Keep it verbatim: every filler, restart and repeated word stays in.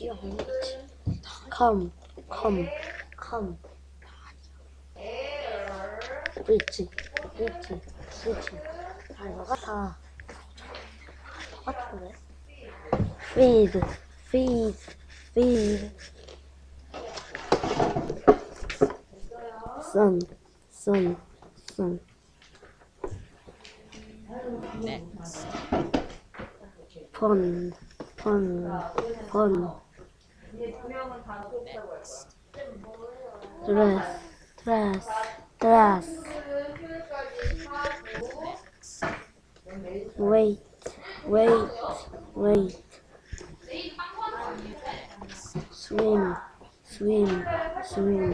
come, come, come. 브릿지, 브릿지, 브릿지. 아, 이거 같아. 똑같은데? feed, feed, feed. sun, sun, sun. Next. pond, pond, pond. Next. dress, dress, dress. Next. wait, wait, wait. Next. swim, swim, swim.